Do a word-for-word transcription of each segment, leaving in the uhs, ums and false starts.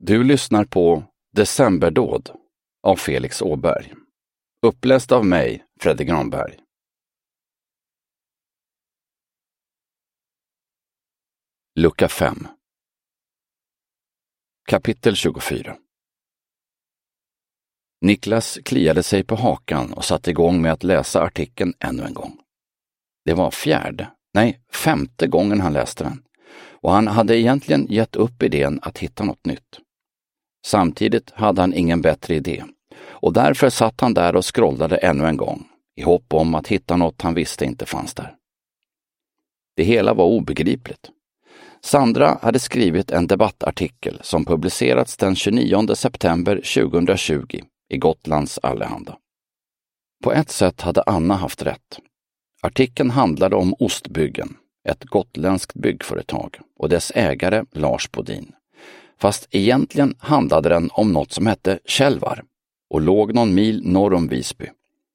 Du lyssnar på Decemberdåd av Felix Åberg. Uppläst av mig, Fredrik Granberg. Lucka fem. Kapitel tjugofyra. Niklas kliade sig på hakan och satte igång med att läsa artikeln ännu en gång. Det var fjärde, nej femte gången han läste den. Och han hade egentligen gett upp idén att hitta något nytt. Samtidigt hade han ingen bättre idé. Och därför satt han där och scrollade ännu en gång, i hopp om att hitta något han visste inte fanns där. Det hela var obegripligt. Sandra hade skrivit en debattartikel som publicerats den tjugonionde september tjugohundratjugo i Gotlands Allehanda. På ett sätt hade Anna haft rätt. Artikeln handlade om Ostbyggen, ett gotländskt byggföretag, och dess ägare Lars Bodin. Fast egentligen handlade den om något som hette Kälvar och låg någon mil norr om Visby.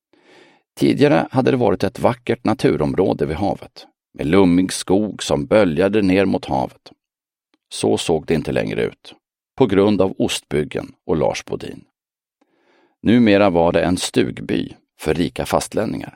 Tidigare hade det varit ett vackert naturområde vid havet, med lummig skog som böljade ner mot havet. Så såg det inte längre ut, på grund av Ostbyggen och Lars Bodin. Numera var det en stugby för rika fastlänningar.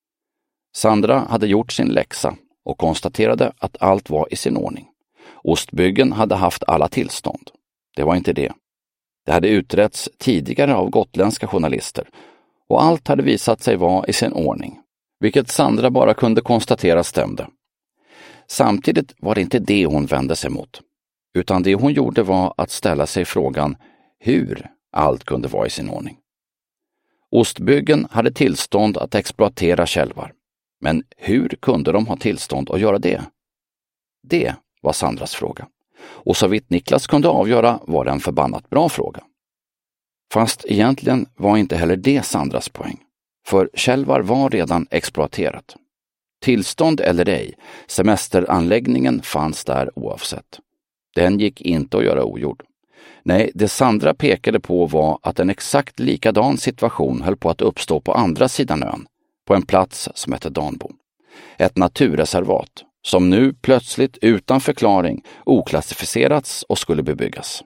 Sandra hade gjort sin läxa och konstaterade att allt var i sin ordning. Ostbyggen hade haft alla tillstånd. Det var inte det. Det hade utretts tidigare av gotländska journalister och allt hade visat sig vara i sin ordning, vilket Sandra bara kunde konstatera stämde. Samtidigt var det inte det hon vände sig mot, utan det hon gjorde var att ställa sig frågan hur allt kunde vara i sin ordning. Ostbyggen hade tillstånd att exploatera Kälvar, men hur kunde de ha tillstånd att göra det? Det var Sandras fråga. Och så vitt Niklas kunde avgöra var det en förbannat bra fråga. Fast egentligen var inte heller det Sandras poäng. För Kälvar var redan exploaterat. Tillstånd eller ej, semesteranläggningen fanns där oavsett. Den gick inte att göra ogjord. Nej, det Sandra pekade på var att en exakt likadan situation höll på att uppstå på andra sidan ön, på en plats som hette Danbo. Ett naturreservat som nu plötsligt utan förklaring oklassificerats och skulle bebyggas.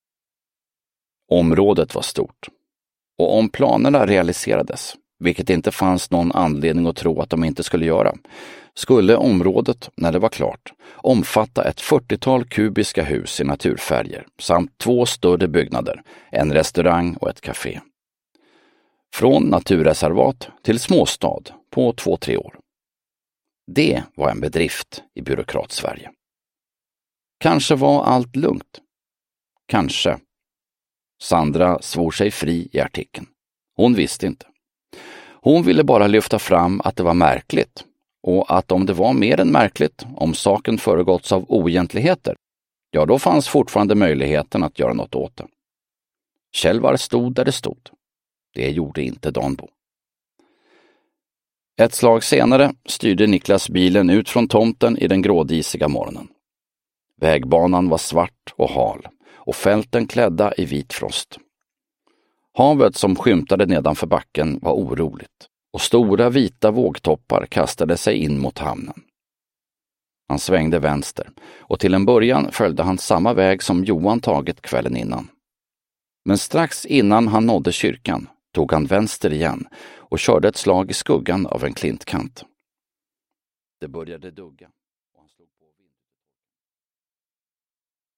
Området var stort. Och om planerna realiserades, vilket inte fanns någon anledning att tro att de inte skulle göra, skulle området, när det var klart, omfatta ett fyrtiotal kubiska hus i naturfärger samt två större byggnader, en restaurang och ett café. Från naturreservat till småstad på två, tre år. Det var en bedrift i byråkrat-Sverige. Kanske var allt lugnt. Kanske. Sandra svor sig fri i artikeln. Hon visste inte. Hon ville bara lyfta fram att det var märkligt och att om det var mer än märkligt, om saken föregåtts av oegentligheter, ja då fanns fortfarande möjligheten att göra något åt det. Kälvar stod där det stod. Det gjorde inte Danbo. Ett slag senare styrde Niklas bilen ut från tomten i den grådisiga morgonen. Vägbanan var svart och hal och fälten klädda i vit frost. Havet som skymtade nedanför backen var oroligt och stora vita vågtoppar kastade sig in mot hamnen. Han svängde vänster och till en början följde han samma väg som Johan tagit kvällen innan. Men strax innan han nådde kyrkan tog han vänster igen och körde ett slag i skuggan av en klintkant. Det började dugga.